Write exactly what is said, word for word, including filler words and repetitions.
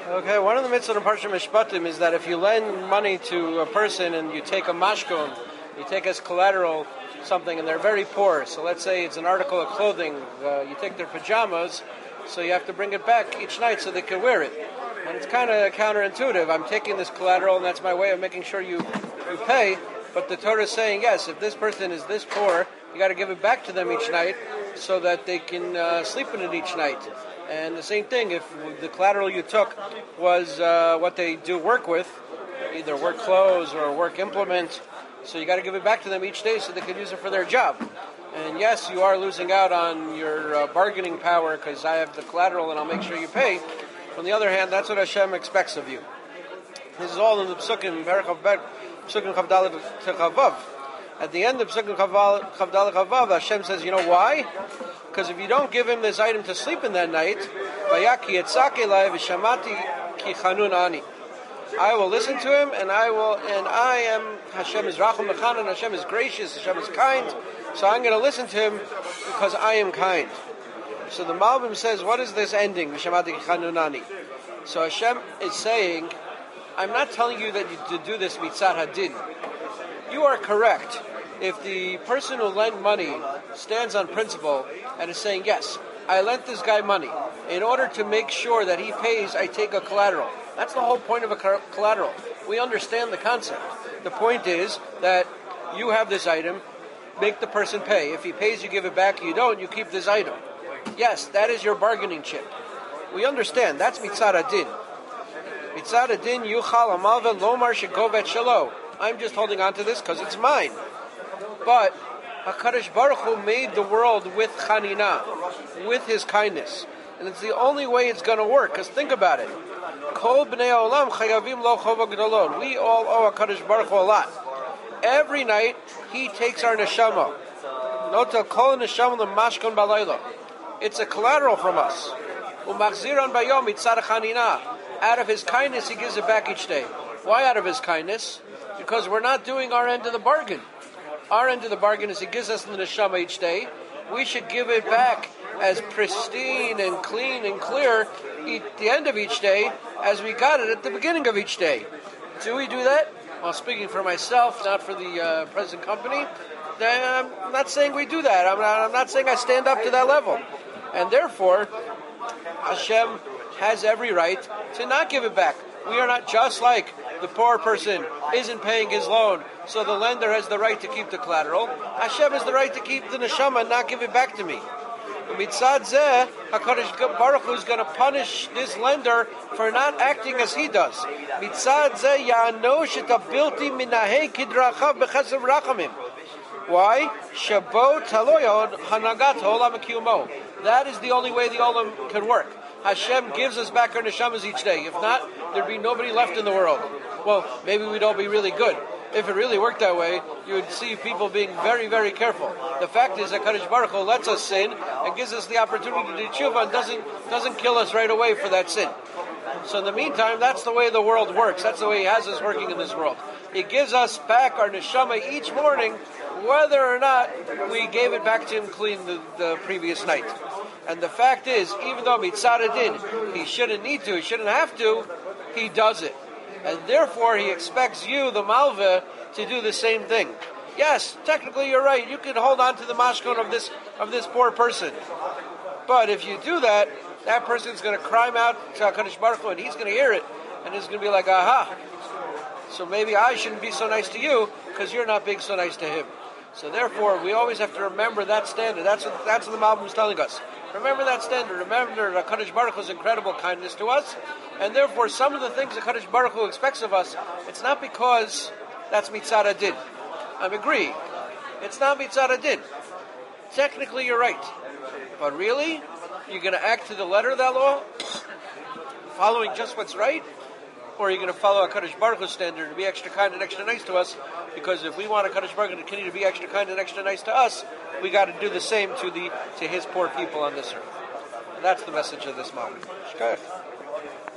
Okay, one of the mitzvot in Parsha Mishpatim is that if you lend money to a person and you take a mashkon, you take as collateral something, and they're very poor. So let's say it's an article of clothing. Uh, you take their pajamas, so you have to bring it back each night so they can wear it. And it's kind of counterintuitive. I'm taking this collateral, and that's my way of making sure you, you pay. But the Torah is saying, yes, if this person is this poor, you got to give it back to them each night so that they can uh, sleep in it each night. And the same thing, if the collateral you took was uh, what they do work with, either work clothes or work implement, so you got to give it back to them each day so they can use it for their job. And yes, you are losing out on your uh, bargaining power because I have the collateral and I'll make sure you pay. On the other hand, that's what Hashem expects of you. This is all in the Psukim, Psukim Chavdalet Chavav. At the end of Psukim Chavdalet Chavav, Hashem says, you know why? Because if you don't give him this item to sleep in that night, Vayaki etzak elai v'shamati ki chanun ani. I will listen to him, and I will, and I am, Hashem is Rachum Mechanan, Hashem is gracious, Hashem is kind, so I'm going to listen to him because I am kind. So the Malbim says, what is this ending, V'shamati ki chanun ani? So Hashem is saying, I'm not telling you that you, to do this mitzat hadin. You are correct. If the person who lent money stands on principle and is saying, yes, I lent this guy money. In order to make sure that he pays, I take a collateral. That's the whole point of a collateral. We understand the concept. The point is that you have this item, make the person pay. If he pays, you give it back. You don't, you keep this item. Yes, that is your bargaining chip. We understand. That's mitzad adin. Mitzad adin yuchal amalva lomar shegovet shelo. I'm just holding on to this because it's mine. But HaKadosh Baruch Hu made the world with chanina, with his kindness. And it's the only way it's going to work, because think about it. Kol b'nei olam chayavim lo chova gdolon. We all owe HaKadosh Baruch Hu a lot. Every night, he takes our neshama. Nota kol neshama l'mashkon balayla. It's a collateral from us. U'machziran bayom mitzad chanina. Out of his kindness, he gives it back each day. Why out of his kindness? Because we're not doing our end of the bargain. Our end of the bargain is he gives us the neshama each day. We should give it back as pristine and clean and clear at the end of each day as we got it at the beginning of each day. Do we do that? Well, speaking for myself, not for the uh, present company, then I'm not saying we do that. I'm not, I'm not saying I stand up to that level. And therefore, Hashem has every right to not give it back. We are not just like the poor person isn't paying his loan, so the lender has the right to keep the collateral. Hashem has the right to keep the neshama and not give it back to me. Mitzad zeh, HaKadosh Baruch Hu is going to punish this lender for not acting as he does. Mitzad zeh ya'ano shetabilti minahei kidrachav b'chesav rachamim. Why? Shabo taloyod hanagat olam kiyumo. That is the only way the olam can work. Hashem gives us back our neshamas each day. If not, there'd be nobody left in the world. Well, maybe we'd all be really good. If it really worked that way, you would see people being very, very careful. The fact is that Kadosh Baruch Hu lets us sin and gives us the opportunity to do tshuva and doesn't, doesn't kill us right away for that sin. So in the meantime, that's the way the world works. That's the way He has us working in this world. He gives us back our neshama each morning, whether or not we gave it back to Him clean the, the previous night. And the fact is, even though mitzad adin, he shouldn't need to, he shouldn't have to, he does it. And therefore, he expects you, the malveh, to do the same thing. Yes, technically you're right. You can hold on to the mashkon of this of this poor person. But if you do that, that person's going to cry out to HaKadosh Baruch Hu, and he's going to hear it, and he's going to be like, aha. So maybe I shouldn't be so nice to you, because you're not being so nice to him. So therefore, we always have to remember that standard. That's what, that's what the Malbim is telling us. Remember that standard. Remember that HaKadosh Baruch Hu's incredible kindness to us. And therefore, some of the things that HaKadosh Baruch Hu expects of us, it's not because that's mitzad adin. I agree. It's not mitzad adin. Technically, you're right. But really, you're going to act to the letter of that law, following just what's right? Or are you going to follow HaKadosh Baruch Hu's standard to be extra kind and extra nice to us? Because if we want HaKadosh Baruch Hu to continue to be extra kind and extra nice to us, we got to do the same to the to His poor people on this earth. And that's the message of this moment. Shkach.